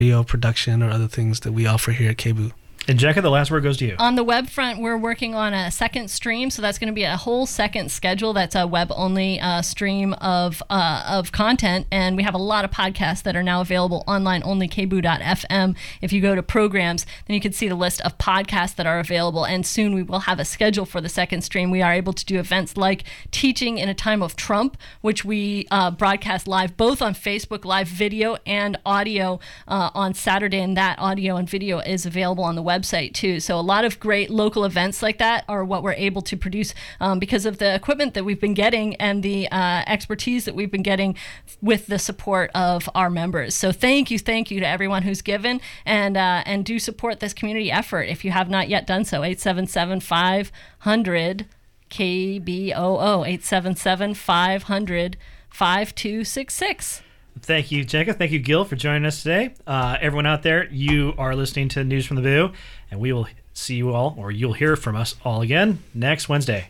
video production or other things that we offer here at KBOO. And Jekka, the last word goes to you. On the web front, we're working on a second stream, so that's going to be a whole second schedule. That's a web-only stream of content, and we have a lot of podcasts that are now available online, only kboo.fm. If you go to programs, then you can see the list of podcasts that are available, and soon we will have a schedule for the second stream. We are able to do events like Teaching in a Time of Trump, which we broadcast live both on Facebook Live video and audio on Saturday, and that audio and video is available on the website too. So a lot of great local events like that are what we're able to produce because of the equipment that we've been getting and the expertise that we've been getting with the support of our members. So thank you to everyone who's given and do support this community effort if you have not yet done so. 877-500 KBOO 877-500-5266. Thank you, Jekka. Thank you, Gil, for joining us today. Everyone out there, you are listening to News from the Boo, and we will see you all, or you'll hear from us all again next Wednesday.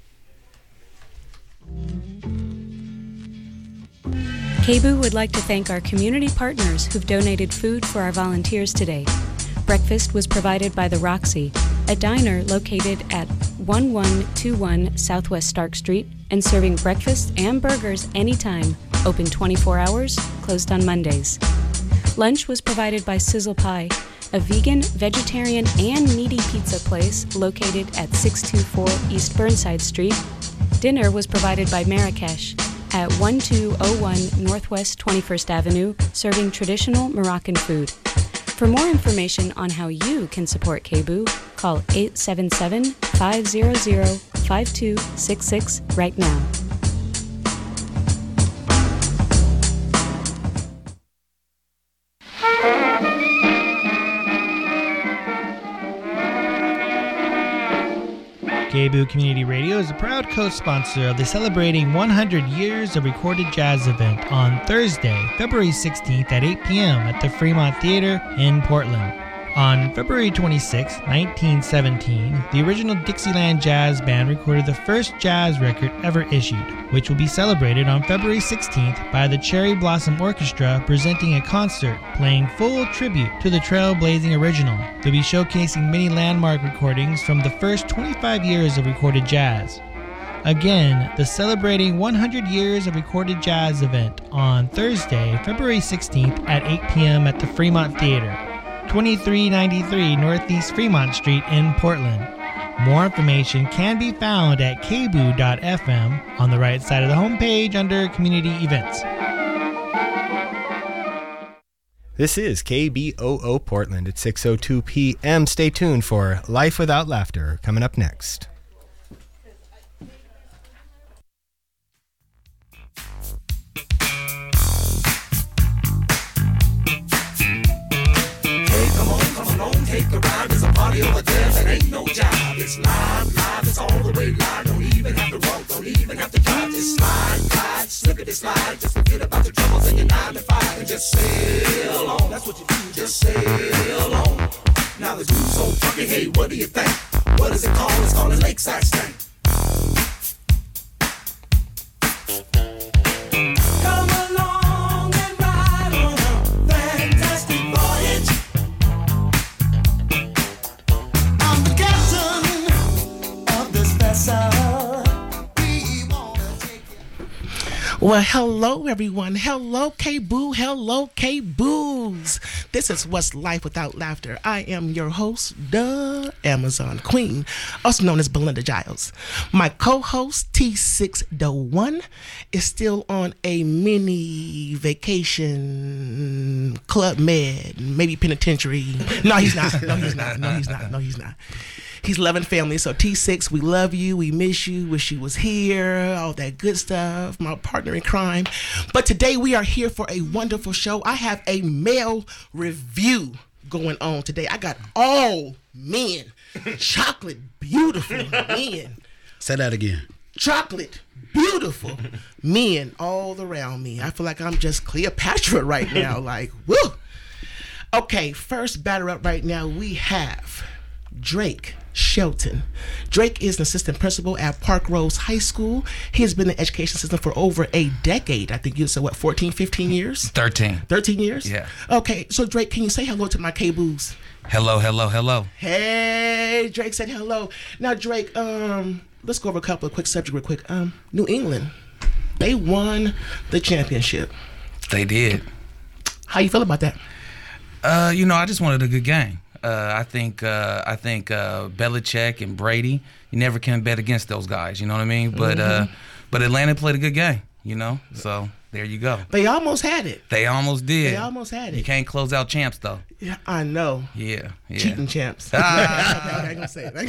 KBOO would like to thank our community partners who've donated food for our volunteers today. Breakfast was provided by the Roxy, a diner located at 1121 Southwest Stark Street and serving breakfast and burgers anytime, open 24 hours, closed on Mondays. Lunch was provided by Sizzle Pie, a vegan, vegetarian, and meaty pizza place located at 624 East Burnside Street. Dinner was provided by Marrakesh at 1201 Northwest 21st Avenue, serving traditional Moroccan food. For more information on how you can support KBOO, call 877-500-5266 right now. KBOO Community Radio is a proud co-sponsor of the Celebrating 100 Years of Recorded Jazz event on Thursday, February 16th at 8 p.m. at the Fremont Theater in Portland. On February 26, 1917, the original Dixieland Jazz Band recorded the first jazz record ever issued, which will be celebrated on February 16th by the Cherry Blossom Orchestra presenting a concert playing full tribute to the trailblazing original. They'll be showcasing many landmark recordings from the first 25 years of recorded jazz. Again, the Celebrating 100 Years of Recorded Jazz event on Thursday, February 16th at 8 p.m. at the Fremont Theater, 2393 Northeast Fremont Street in Portland. More information can be found at kboo.fm on the right side of the homepage under Community Events. This is KBOO Portland at 6:02 p.m. Stay tuned for Life Without Laughter coming up next. Take a ride, there's a party over there that ain't no job. It's live, it's all the way live. Don't even have to walk, don't even have to drive. Just slide, slippity slide. Just forget about the troubles in your 9 to 5 and just sail on. That's what you do, just sail on. Now the dude's so funky, hey, what do you think? What is it called? It's called a lakeside stank. Come along and ride on a fantastic voyage. Well, hello, everyone. Hello, KBOO. Hello, KBOOs. This is What's Life Without Laughter. I am your host, the Amazon Queen, also known as Belinda Giles. My co-host, T6 The One, is still on a mini vacation, Club Med, maybe penitentiary. No, he's not. No, he's not. No, he's not. No, he's not. He's loving family. So T6, we love you. We miss you. Wish you was here. All that good stuff. My partner in crime. But today we are here for a wonderful show. I have a male review going on today. I got all men. Chocolate, beautiful men. Say that again. Chocolate, beautiful men all around me. I feel like I'm just Cleopatra right now. Like, woo. Okay, first batter up right now, we have Drake Shelton. Drake is an assistant principal at Park Rose High School. He has been in the education system for over a decade. I think you said, 14, 15 years? 13. 13 years? Yeah. Okay, so Drake, can you say hello to my K-Boos? Hello, hello, hello. Hey, Drake said hello. Now, Drake, let's go over a couple of quick subjects real quick. New England, they won the championship. They did. How you feel about that? I just wanted a good game. I think Belichick and Brady, you never can bet against those guys. You know what I mean? But Atlanta played a good game. So there you go. They almost had it. They almost did. They almost had it. You can't close out champs though. Yeah, I know. Yeah. Cheating champs. I ain't gonna say it.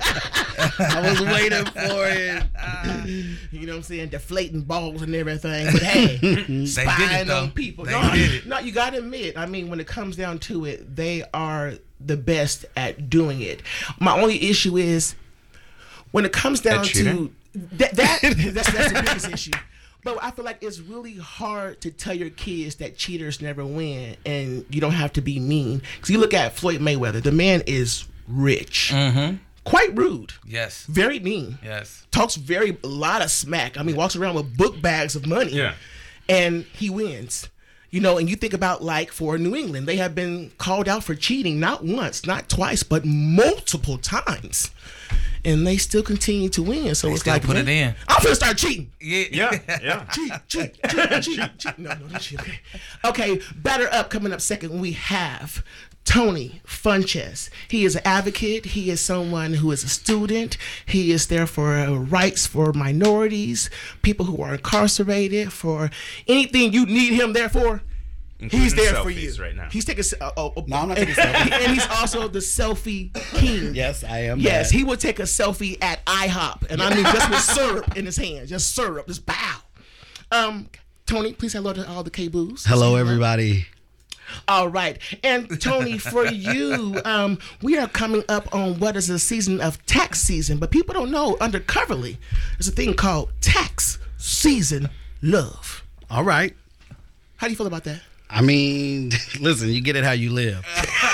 I was waiting for it. You know what I'm saying? Deflating balls and everything. But hey, spying on people. No, you gotta admit. I mean, when it comes down to it, they are the best at doing it. My only issue is when it comes down to that's the biggest issue. But I feel like it's really hard to tell your kids that cheaters never win, and you don't have to be mean. Because you look at Floyd Mayweather, the man is rich, quite rude, yes, very mean, yes, talks a lot of smack. I mean, walks around with book bags of money, and he wins. And you think about, like, for New England, they have been called out for cheating not once, not twice, but multiple times. And they still continue to win. So it's like, put it in. I'm gonna start cheating. Yeah. Cheat. No, don't cheat. Okay, batter up. Coming up second, we have Tony Funches. He is an advocate. He is someone who is a student. He is there for rights for minorities, people who are incarcerated, for anything you need him there for. He's there for you right now. He's taking. No, I'm not taking selfies. And he's also the selfie king. Yes, I am. Yes, he will take a selfie at IHOP, and I mean just with syrup in his hand, just syrup, just bow. Tony, please hello to all the K-Boos. Hello, everybody. All right, and Tony, for you, we are coming up on what is a season of tax season, but people don't know undercoverly there's a thing called tax season love. All right. How do you feel about that? I mean, listen, you get it how you live.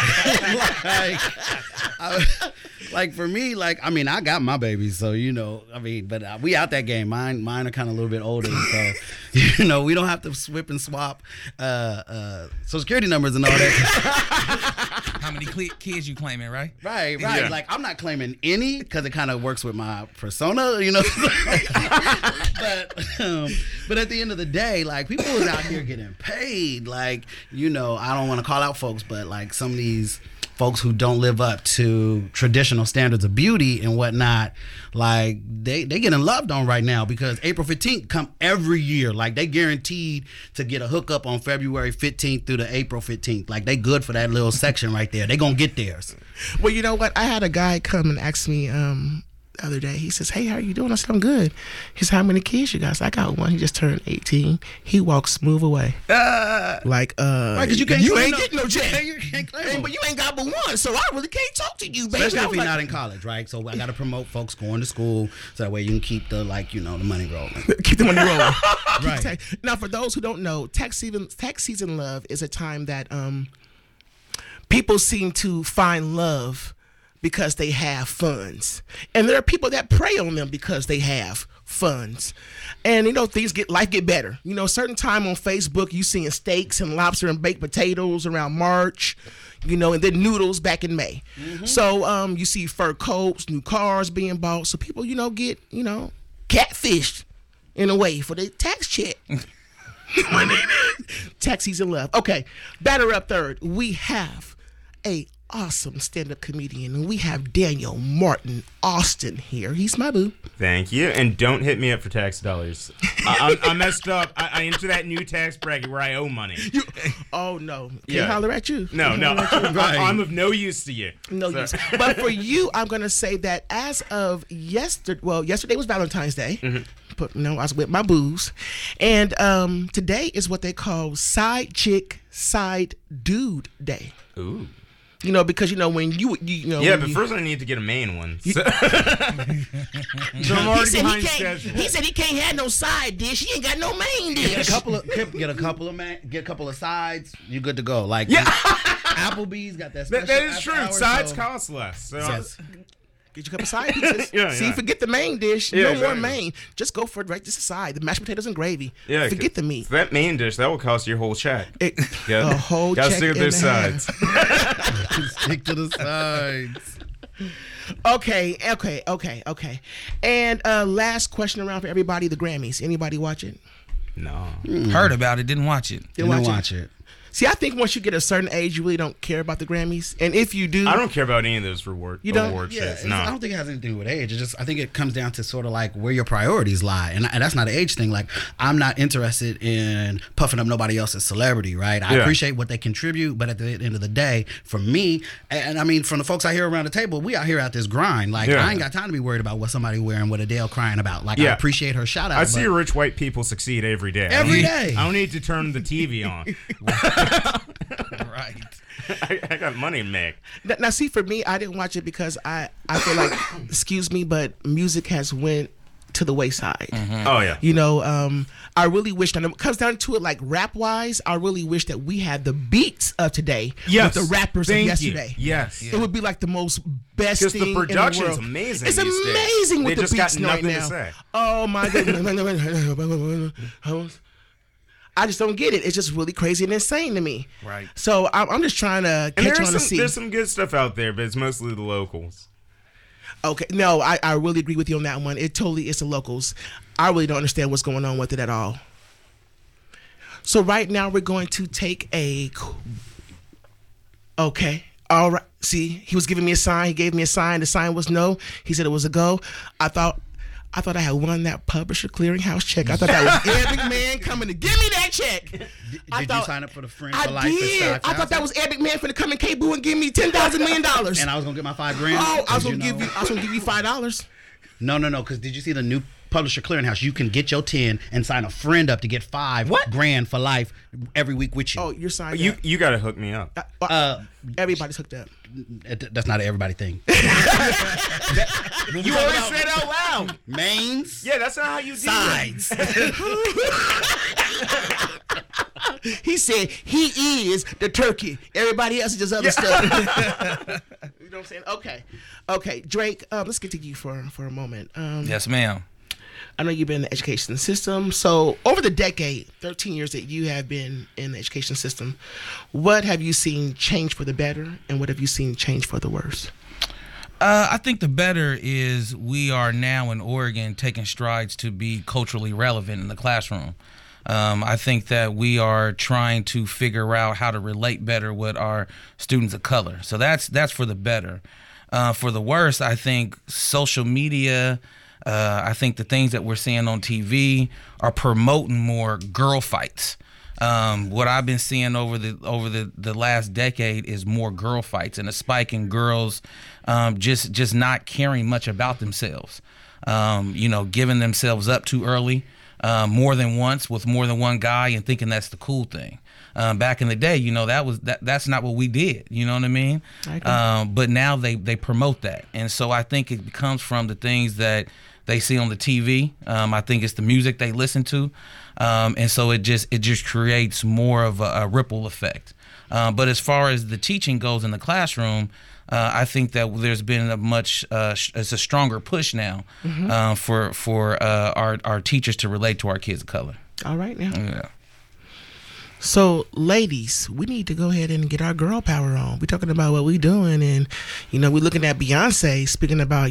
Like for me, I got my babies, so but we out that game. Mine are kind of a little bit older, so we don't have to swip and swap social security numbers and all that. How many kids you claiming, right? Right. Yeah. Like, I'm not claiming any because it kind of works with my persona, but at the end of the day, like, people is out here getting paid. Like, I don't want to call out folks, but like some of these folks who don't live up to traditional standards of beauty and whatnot, like they getting loved on right now because April 15th come every year. Like, they guaranteed to get a hookup on February 15th through the April 15th. Like, they good for that little section right there. They gonna get theirs. Well, you know what? I had a guy come and ask me the other day. He says, "Hey, how are you doing?" I said, "I'm good." He said, "How many kids you got?" I said, "I got one. He just turned 18. He walks smooth away. Right, because you ain't getting no check. You can't claim but you ain't got but one, so I really can't talk to you, baby. Especially if you're not in college, right? So I got to promote folks going to school so that way you can keep the the money rolling. Keep the money rolling. Right. Now, for those who don't know, tax season love is a time that people seem to find love because they have funds, and there are people that prey on them because they have funds. And life get better. Certain time on Facebook you seeing steaks and lobster and baked potatoes around March, and then noodles back in May. Mm-hmm. So you see fur coats, new cars being bought. So people get catfished in a way for their tax check. Tax season love. Okay, batter up third. We have a awesome stand-up comedian, and we have Daniel Martin Austin here. He's my boo. Thank you, and don't hit me up for tax dollars. I messed up. I entered that new tax bracket where I owe money. Oh no! Can't holler at you. No. Right. I'm of no use to you. No use. But for you, I'm gonna say that as of yesterday. Well, yesterday was Valentine's Day. Mm-hmm. But I was with my boos, and today is what they call Side Chick, Side Dude Day. Ooh. Because when you yeah, but first I need to get a main one. So I'm already behind schedule. He said he can't have no side dish. He ain't got no main dish. Get a couple of sides. You good to go. Like, yeah. Applebee's got that special. That is true. Hour, sides so cost less. So yes. Get you a couple side pieces. Yeah, See, yeah. forget the main dish. Yeah, no exactly. more main. Just go for just a side. The mashed potatoes and gravy. Yeah, forget the meat. That main dish that will cost your whole check. A whole Gotta check stick with and their a half. sides. Stick to the sides. Okay. And last question around for everybody: the Grammys. Anybody watch it? No. Heard about it, didn't watch it. Didn't watch it. See, I think once you get a certain age, you really don't care about the Grammys. And if you do, I don't care about any of those award Yeah, shows. I No. don't think it has anything to do with age. It's just I think it comes down to sort of like where your priorities lie, and that's not an age thing. Like I'm not interested in puffing up nobody else's celebrity, right? I Yeah. appreciate what they contribute, but at the end of the day, for me, and I mean from the folks I hear around the table, we out here at this grind. Like Yeah. I ain't got time to be worried about what somebody wearing, what Adele crying about. Like I Yeah. appreciate her shout out. I see rich white people succeed every day. Every day. I don't need to turn the TV on. Right. I got money to make. Now, see, for me, I didn't watch it because I feel like, excuse me, but music has went to the wayside. Oh, yeah. You know, I really wish, when it comes down to it, like rap-wise, I really wish that we had the beats of today Yes. with the rappers of Thank you. yesterday. Yes. It would be like the most best Because thing the production's in the world. amazing It's these days. amazing with They the just got beats right nothing to now. say. Oh, my goodness. I just don't get it. It's just really crazy and insane to me. Right. So I'm just trying to And catch on to see. there's some good stuff out there, but it's mostly the locals. Okay, no, I really agree with you on that one. It totally is the locals. I really don't understand what's going on with it at all. So right now we're going to take a. Okay, all right. See, he was giving me a sign. He gave me a sign. The sign was no. He said it was a go. I thought I had won that publisher clearinghouse check. I thought that was Ed McMahon coming to give me that check. Did I you thought- sign up for the Friends I for Life? did. I thought that was Ed McMahon finna come in K-Boo and give me $10,000 million. And I was gonna get my $5,000. Oh, I was 'cause, gonna give you $5. No. Because did you see the new publisher clearinghouse? You can get your 10 and sign a friend up to get $5,000 for life every week with you. Oh, you're signed You up. you got to hook me up. Everybody's hooked up. That's not an everybody thing. You always said out loud. Mains. Yeah, that's not how you do Sides. He said he is the turkey. Everybody else is just other stuff. You know what I'm saying? Okay, Drake. Let's get to you for a moment. Yes, ma'am. I know you've been in the education system. So over the decade, 13 years that you have been in the education system, what have you seen change for the better, and what have you seen change for the worse? I think the better is we are now in Oregon taking strides to be culturally relevant in the classroom. I think that we are trying to figure out how to relate better with our students of color. So that's for the better. For the worse, I think social media, I think the things that we're seeing on TV are promoting more girl fights. What I've been seeing over the last decade is more girl fights and a spike in girls just not caring much about themselves. Giving themselves up too early, more than once with more than one guy, and thinking that's the cool thing. Back in the day, that's not what we did. You know what I mean? But now they promote that, and so I think it comes from the things that they see on the TV. I think it's the music they listen to, and so it just creates more of a ripple effect. But as far as the teaching goes in the classroom, I think that there's been it's a stronger push now for our teachers to relate to our kids of color. All right now. Yeah. So, ladies, we need to go ahead and get our girl power on. We're talking about what we're doing, and, we're looking at Beyonce speaking about,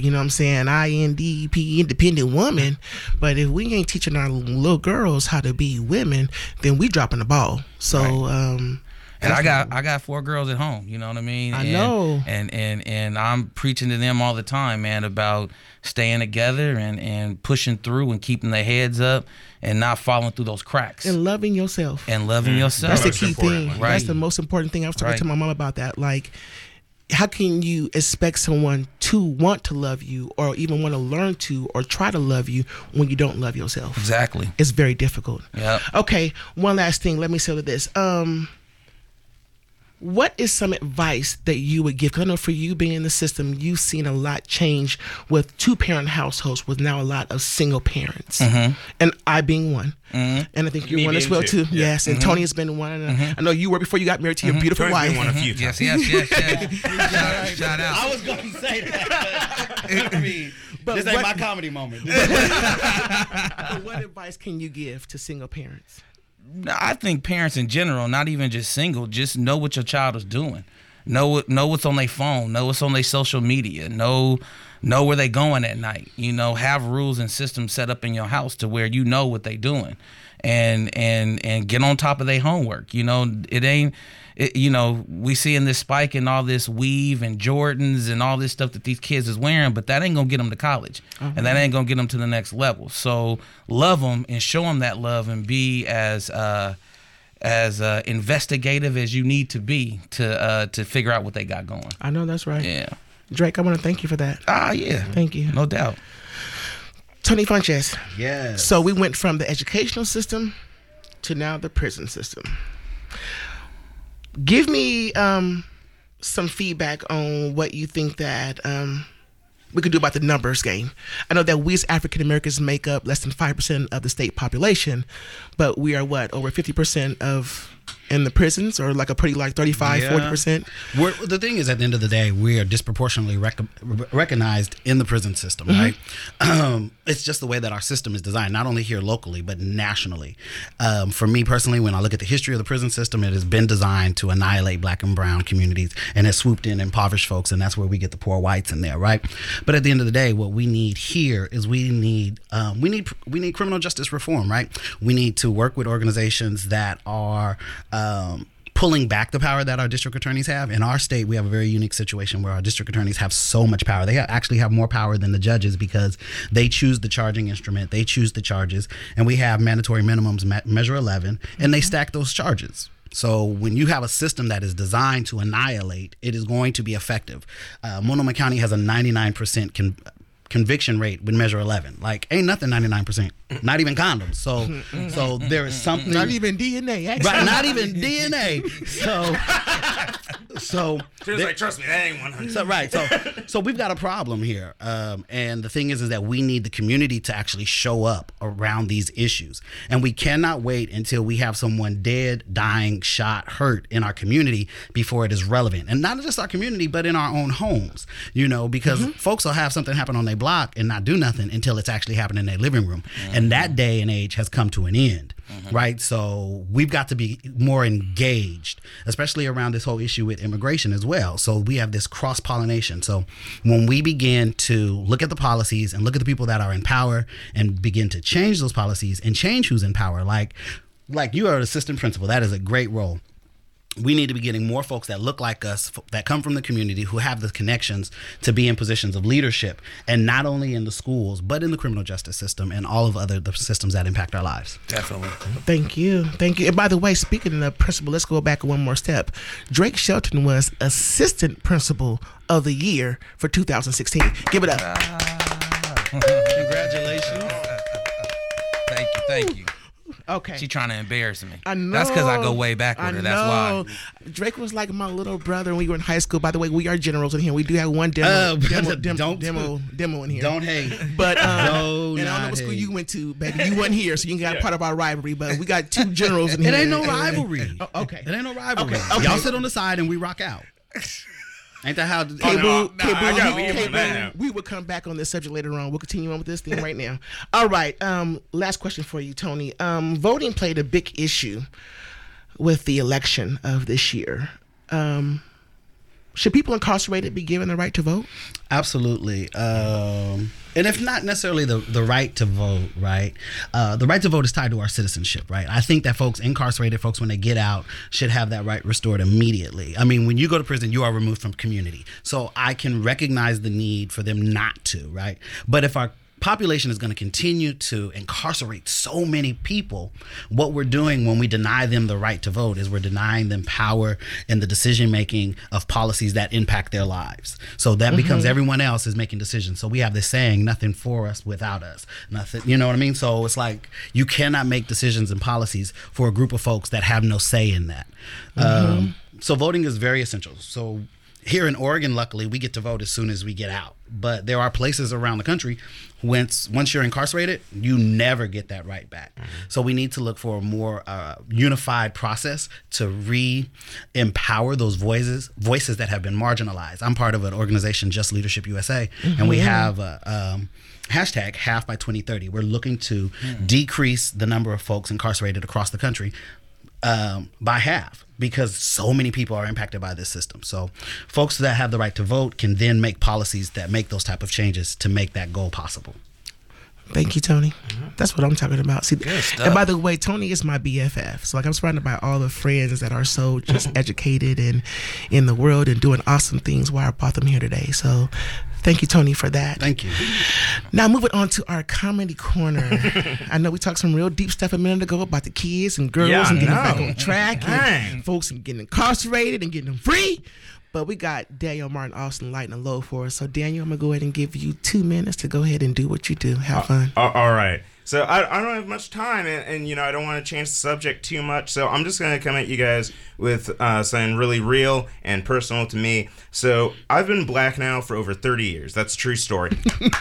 INDP, independent woman. But if we ain't teaching our little girls how to be women, then we dropping the ball. So, And I got 4 girls at home, you know what I mean? I know. And I'm preaching to them all the time, man, about staying together and pushing through and keeping their heads up and not falling through those cracks. And loving yourself. That's the key thing. Right. That's the most important thing. I was talking to my mom about that. Like, how can you expect someone to want to love you or even want to learn to or try to love you when you don't love yourself? Exactly. It's very difficult. Yep. Okay, one last thing. Let me say this. what is some advice that you would give? Because I know for you being in the system, you've seen a lot change with 2-parent households with now a lot of single parents. And I being one. And I think you're Me one as being well two. too. Yes, and Tony has been one. And I know you were before you got married to your beautiful Tony's wife. been one a few times. Yes. Shout out. I was going to say that. I mean, this ain't my comedy moment. But what advice can you give to single parents? I think parents in general, not even just single, just know what your child is doing. Know what's on their phone. Know what's on their social media. Know where they going at night. Have rules and systems set up in your house to where you know what they doing, and get on top of their homework. It ain't. We seeing this spike in all this weave and Jordans and all this stuff that these kids is wearing, but that ain't gonna get them to college, and that ain't gonna get them to the next level. So love them and show them that love, and be as investigative as you need to be to figure out what they got going. I know that's right. Yeah, Drake, I want to thank you for that. Yeah. Thank you. No doubt. Tony Funches. Yes. So we went from the educational system to now the prison system. Give me some feedback on what you think that we could do about the numbers game. I know that we as African Americans make up less than 5% of the state population, but we are over 50% of in the prisons, or like a pretty 35, 40%. The thing is, at the end of the day, we are disproportionately recognized in the prison system, right? It's just the way that our system is designed, not only here locally, but nationally. For me personally, when I look at the history of the prison system, it has been designed to annihilate Black and brown communities, and has swooped in impoverished folks, and that's where we get the poor whites in there, right? But at the end of the day, what we need here is we need criminal justice reform, right? We need to work with organizations that are pulling back the power that our district attorneys have. In our state, we have a very unique situation where our district attorneys have so much power. They actually have more power than the judges, because they choose the charging instrument, they choose the charges, and we have mandatory minimums, Measure 11, and they stack those charges. So when you have a system that is designed to annihilate, it is going to be effective. Multnomah County has a 99% conviction rate with Measure 11. Like, ain't nothing 99%. Not even condoms. So there is something. Not even DNA, actually. Right, not even DNA. So She was like, trust me, that ain't 100. So we've got a problem here. And the thing is that we need the community to actually show up around these issues. And we cannot wait until we have someone dead, dying, shot, hurt in our community before it is relevant. And not just our community, but in our own homes, because folks will have something happen on their block and not do nothing until it's actually happening in their living room. And that day and age has come to an end. Right? So we've got to be more engaged, especially around this whole issue with immigration as well. So we have this cross-pollination. So when we begin to look at the policies and look at the people that are in power and begin to change those policies and change who's in power, like you are an assistant principal, that is a great role. We need to be getting more folks that look like us, that come from the community, who have the connections to be in positions of leadership, and not only in the schools, but in the criminal justice system and all of the systems that impact our lives. Definitely. Thank you. And by the way, speaking of principal, let's go back one more step. Drake Shelton was Assistant Principal of the Year for 2016. Give it up. Congratulations. Thank you. Okay. She trying to embarrass me. I know. That's because I go way back with her. That's why. Drake was like my little brother when we were in high school. By the way, we are generals in here. We do have one demo in here. Don't hate. But and I don't know what school you went to, baby. You weren't here, so you got part of our rivalry. But we got two generals in here. It ain't no rivalry. Okay. It ain't no rivalry. Okay. Y'all sit on the side and we rock out. Ain't that how? We will come back on this subject later on. We'll continue on with this thing right now. All right. Last question for you, Tony. Voting played a big issue with the election of this year. Should people incarcerated be given the right to vote? Absolutely. And if not necessarily the right to vote, right? The right to vote is tied to our citizenship, right? I think that incarcerated folks, when they get out, should have that right restored immediately. I mean, when you go to prison, you are removed from community. So I can recognize the need for them not to, right? But if our population is going to continue to incarcerate so many people, what we're doing when we deny them the right to vote is we're denying them power in the decision making of policies that impact their lives. So that becomes everyone else is making decisions. So we have this saying, nothing for us without us. Nothing, you know what I mean? So it's like you cannot make decisions and policies for a group of folks that have no say in that. So voting is very essential. So here in Oregon, luckily, we get to vote as soon as we get out. But there are places around the country once you're incarcerated, you never get that right back. So we need to look for a more unified process to re-empower those voices that have been marginalized. I'm part of an organization, Just Leadership USA, and we have a hashtag half by 2030. We're looking to decrease the number of folks incarcerated across the country by half, because so many people are impacted by this system. So folks that have the right to vote can then make policies that make those type of changes to make that goal possible. Thank you, Tony. That's what I'm talking about. See, and by the way, Tony is my BFF. So like I'm surrounded by all the friends that are so just educated and in the world and doing awesome things while I brought them here today. So thank you, Tony, for that. Thank you. Now moving on to our comedy corner. I know we talked some real deep stuff a minute ago about the kids and girls and getting back on track and folks and getting incarcerated and getting them free. But we got Daniel Martin Austin lighting a low for us. So Daniel, I'm gonna go ahead and give you 2 minutes to go ahead and do what you do. Have fun. All right. So I don't have much time, and you know, I don't want to change the subject too much. So I'm just going to come at you guys with something really real and personal to me. So I've been black now for over 30 years. That's a true story.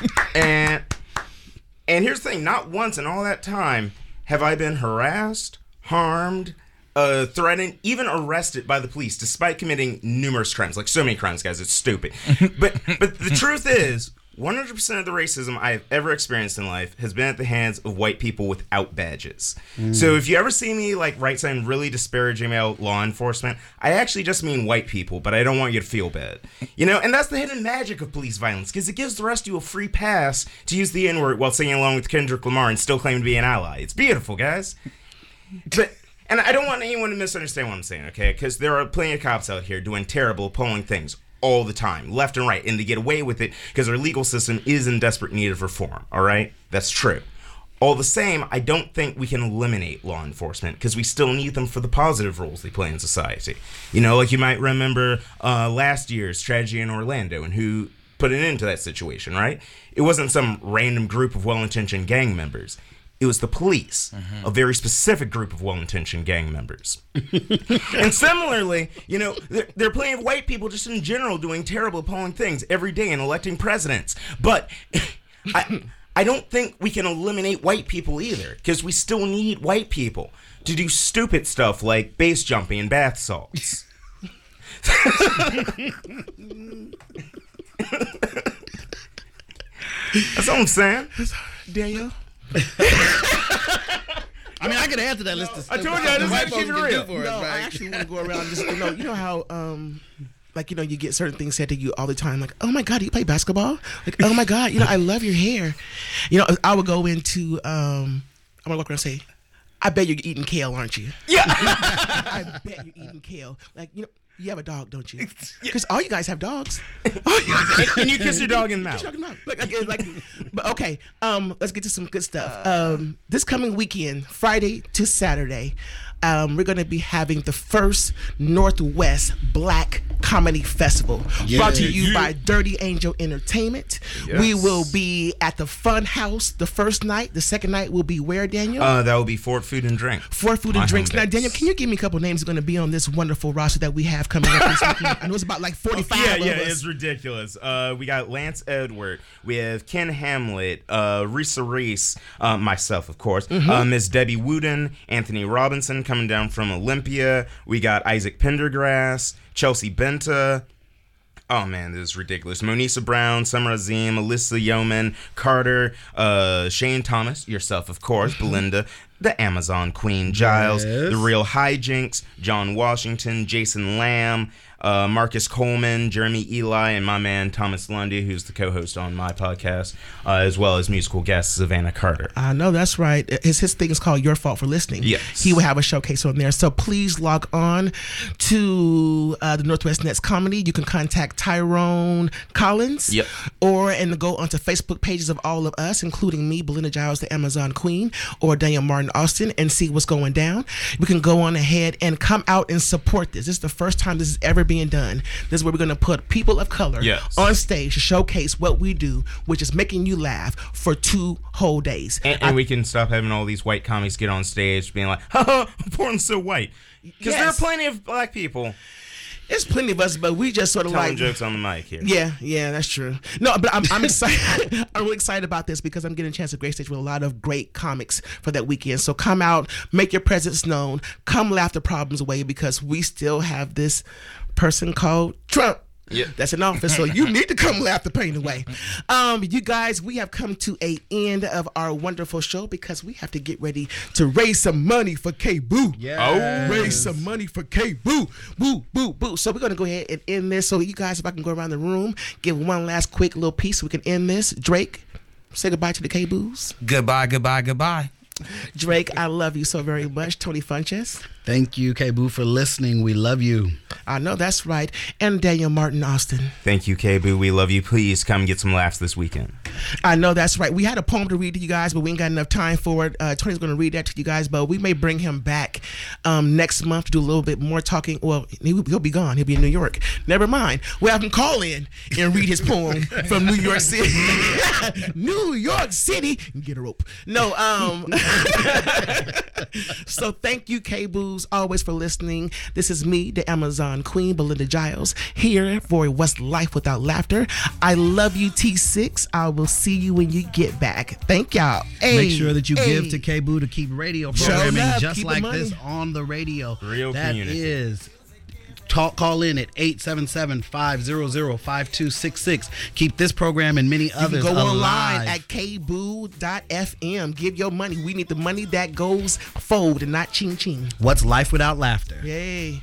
and here's the thing: not once in all that time have I been harassed, harmed, threatened, even arrested by the police, despite committing numerous crimes. Like so many crimes, guys. It's stupid. But the truth is, 100% of the racism I have ever experienced in life has been at the hands of white people without badges. So if you ever see me like write something really disparaging about law enforcement, I actually just mean white people, but I don't want you to feel bad. You know, and that's the hidden magic of police violence, because it gives the rest of you a free pass to use the N-word while singing along with Kendrick Lamar and still claim to be an ally. It's beautiful, guys. And I don't want anyone to misunderstand what I'm saying, okay? Because there are plenty of cops out here doing terrible, appalling things all the time, left and right, and they get away with it because our legal system is in desperate need of reform, all right? That's true. All the same, I don't think we can eliminate law enforcement because we still need them for the positive roles they play in society. You know, like you might remember last year's tragedy in Orlando and who put an end to that situation, right? It wasn't some random group of well-intentioned gang members. It was the police, a very specific group of well-intentioned gang members. And similarly, you know, there are plenty of white people just in general doing terrible, appalling things every day and electing presidents. But I don't think we can eliminate white people either, because we still need white people to do stupid stuff like base jumping and bath salts. That's all I'm saying. Daniel? I mean, I could add to that list of stuff. I told you, I just have to keep it real. I actually want to go around just, you know how, like, you know, you get certain things said to you all the time, like, oh my God, do you play basketball? Like, oh my God, you know, I love your hair. You know, I would go into, I'm going to look around and say, I bet you're eating kale, aren't you? Yeah. I bet you're eating kale. Like, you know, you have a dog, don't you? Because all you guys have dogs. And you kiss your dog in the mouth. But okay, let's get to some good stuff. This coming weekend, Friday to Saturday, we're going to be having the first Northwest Black Comedy Festival, brought to you by Dirty Angel Entertainment. Yes. We will be at the Fun House the first night. The second night will be where, Daniel? That will be Fort Food and Drink. Fort Food and Drinks. Now, Daniel, can you give me a couple names going to be on this wonderful roster that we have coming up this weekend? I know it's about like 45 of us. Yeah, it's ridiculous. We got Lance Edward. We have Ken Hamlet, Risa Reese, myself, of course, Miss Debbie Wooden, Anthony Robinson coming down from Olympia. We got Isaac Pendergrass, Chelsea Benta. Oh man, this is ridiculous. Monisa Brown, Summer Azim, Alyssa Yeoman, Carter, Shane Thomas, yourself, of course, Belinda, the Amazon Queen, Giles, The Real Hijinks, John Washington, Jason Lamb, Marcus Coleman, Jeremy Eli, and my man Thomas Lundy, who's the co-host on my podcast, as well as musical guest Savannah Carter. I know, that's right. His thing is called Your Fault for Listening. Yes. He will have a showcase on there. So please log on to the Northwest Nets Comedy. You can contact Tyrone Collins. Yep. And go onto Facebook pages of all of us, including me, Belinda Giles, the Amazon Queen, or Daniel Martin Austin, and see what's going down. We can go on ahead and come out and support this. This is the first time this is ever being done. This is where we're going to put people of color on stage to showcase what we do, which is making you laugh for 2 whole days. And we can stop having all these white comics get on stage being like, haha, Portland's so white. Because there are plenty of black people. There's plenty of us, but we just sort of telling like jokes on the mic here. Yeah, that's true. No, but I'm excited. I'm really excited about this because I'm getting a chance to grace stage with a lot of great comics for that weekend. So come out, make your presence known, come laugh the problems away, because we still have this person called Trump. Yeah. That's in office, so you need to come laugh the pain away. You guys, we have come to a end of our wonderful show because we have to get ready to raise some money for K-Boo. Yes. Raise some money for K-Boo. Boo, boo, boo. So we're going to go ahead and end this. So you guys, if I can go around the room, give one last quick little piece so we can end this. Drake, say goodbye to the K-Boos. Goodbye, goodbye, goodbye. Drake, I love you so very much. Tony Funches. Thank you, K-Boo, for listening. We love you. I know, that's right. And Daniel Martin Austin. Thank you, K-Boo. We love you. Please come get some laughs this weekend. I know, that's right. We had a poem to read to you guys, but we ain't got enough time for it. Tony's going to read that to you guys, but we may bring him back next month to do a little bit more talking. Well, he'll be gone. He'll be in New York. Never mind. We'll have him call in and read his poem from New York City. New York City. Get a rope. No, so thank you, K-Boos, always for listening. This is me, the Amazon Queen, Belinda Giles, here for What's Life Without Laughter. I love you, T6. I will see you when you get back. Thank y'all. Make sure that you give to K-Boo to keep radio programming just like this on the radio. Real that community. Is call in at 877-500-5266. Keep this program and many others go alive. online at kboo.fm. Give your money. We need the money that goes forward and not ching ching. What's life without laughter? Yay.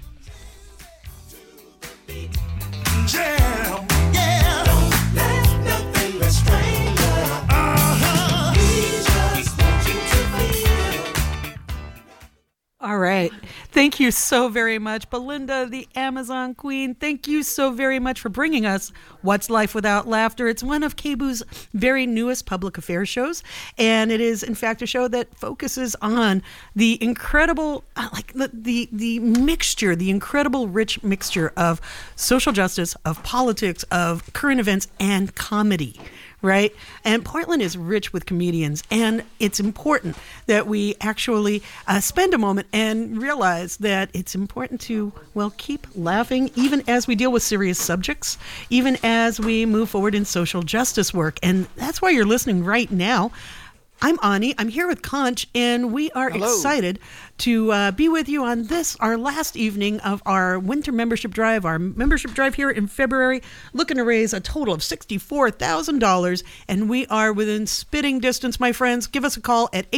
Jam, yeah. Don't let nothing restrain you. We just want you to feel. All right. Thank you so very much, Belinda, the Amazon Queen. Thank you so very much for bringing us What's Life Without Laughter. It's one of K-Boo's very newest public affairs shows, and it is, in fact, a show that focuses on the incredible, the mixture, the incredible rich mixture of social justice, of politics, of current events, and comedy. Right? And Portland is rich with comedians, and it's important that we actually spend a moment and realize that it's important to, keep laughing even as we deal with serious subjects, even as we move forward in social justice work. And that's why you're listening right now. I'm Ani. I'm here with Conch, and we are excited to be with you on this, our last evening of our winter membership drive. Our membership drive here in February, looking to raise a total of $64,000, and we are within spitting distance, my friends. Give us a call at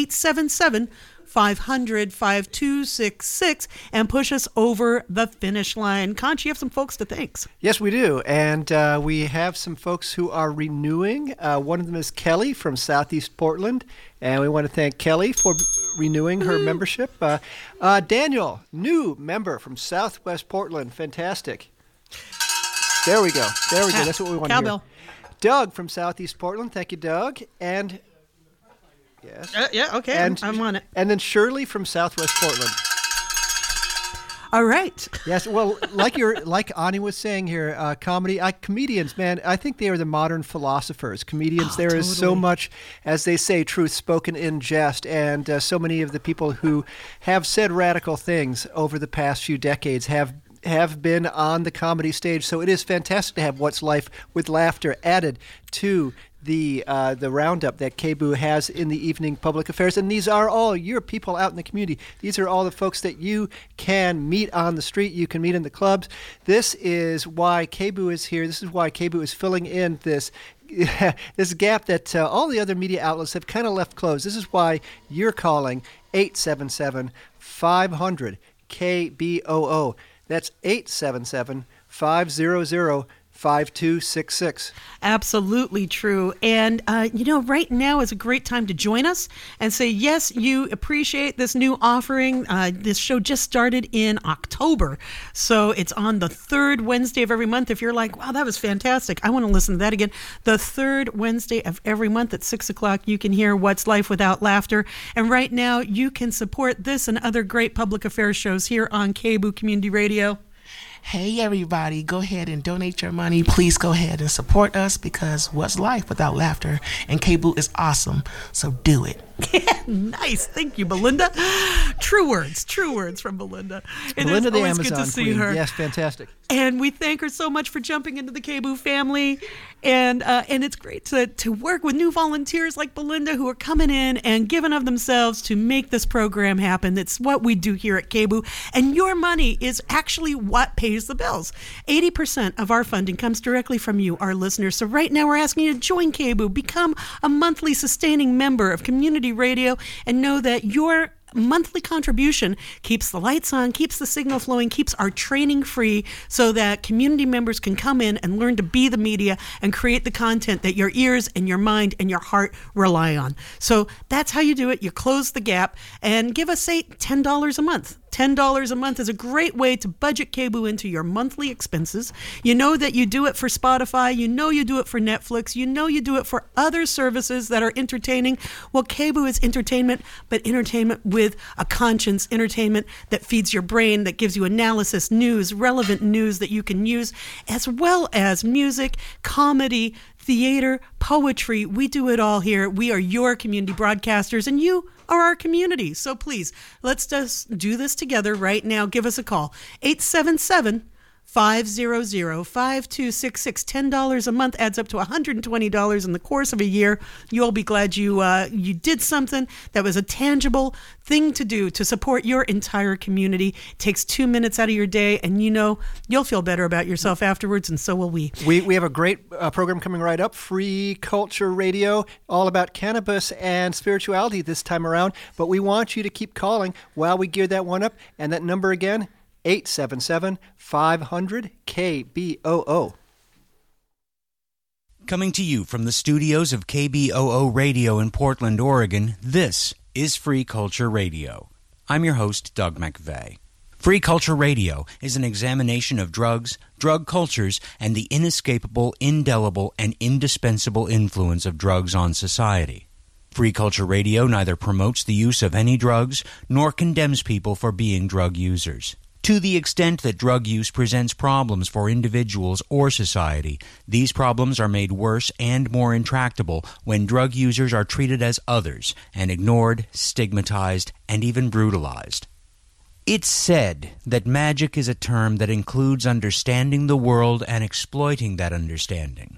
877-500-5266 and push us over the finish line. Conch, you have some folks to thank. Yes, we do. And we have some folks who are renewing. One of them is Kelly from Southeast Portland. And we want to thank Kelly for renewing her membership. Daniel, new member from Southwest Portland. Fantastic. There we go. That's what we want to hear. Doug from Southeast Portland. Thank you, Doug. And... yes. Yeah, okay. And, I'm on it. And then Shirley from Southwest Portland. All right. Yes, well, like Ani was saying here, comedians, man, I think they are the modern philosophers. Comedians, there is so much, as they say, truth spoken in jest, and so many of the people who have said radical things over the past few decades have been on the comedy stage. So it is fantastic to have What's Life with Laughter added to the roundup that K-Boo has in the evening public affairs. And these are all your people out in the community. These are all the folks that you can meet on the street, you can meet in the clubs. This is why K-Boo is here. This is why K-Boo is filling in this gap that all the other media outlets have kind of left closed. This is why you're calling 877-500-KBOO. That's 877-500-KBOO. 877-500-5266. Absolutely true. And, right now is a great time to join us and say, yes, you appreciate this new offering. This show just started in October. So it's on the third Wednesday of every month. If you're like, wow, that was fantastic, I want to listen to that again. The third Wednesday of every month at 6 o'clock, you can hear What's Life Without Laughter. And right now, you can support this and other great public affairs shows here on KBOO Community Radio. Hey, everybody, go ahead and donate your money. Please go ahead and support us because what's life without laughter? And KBOO is awesome, so do it. Nice. Thank you, Belinda. True words from Belinda. Belinda, the always Amazon good to see Queen. her. Yes, fantastic. And we thank her so much for jumping into the KBOO family. And it's great to work with new volunteers like Belinda who are coming in and giving of themselves to make this program happen. That's what we do here at KBOO. And your money is actually what pays the bills. 80% of our funding comes directly from you, our listeners. So right now we're asking you to join KBOO, become a monthly sustaining member of Community Radio, and know that your monthly contribution keeps the lights on, keeps the signal flowing, keeps our training free so that community members can come in and learn to be the media and create the content that your ears and your mind and your heart rely on. So that's how you do it. You close the gap and give us, say, $10 a month. $10 a month is a great way to budget KBOO into your monthly expenses. You know that you do it for Spotify. You know you do it for Netflix. You know you do it for other services that are entertaining. Well, KBOO is entertainment, but entertainment with a conscience, entertainment that feeds your brain, that gives you analysis, news, relevant news that you can use, as well as music, comedy, theater, poetry. We do it all here. We are your community broadcasters, and you are our community. So please, let's just do this together right now. Give us a call. 877-500-5266. $10 a month adds up to $120 in the course of a year. You'll be glad you did something that was a tangible thing to do to support your entire community. It takes 2 minutes out of your day, and you'll feel better about yourself afterwards, and so will we. We have a great program coming right up, Free Culture Radio, all about cannabis and spirituality this time around. But we want you to keep calling while we gear that one up. And that number again, 877-500-KBOO. Coming to you from the studios of KBOO Radio in Portland, Oregon, this is Free Culture Radio. I'm your host, Doug McVeigh. Free Culture Radio is an examination of drugs, drug cultures, and the inescapable, indelible, and indispensable influence of drugs on society. Free Culture Radio neither promotes the use of any drugs nor condemns people for being drug users. To the extent that drug use presents problems for individuals or society, these problems are made worse and more intractable when drug users are treated as others and ignored, stigmatized, and even brutalized. It's said that magic is a term that includes understanding the world and exploiting that understanding.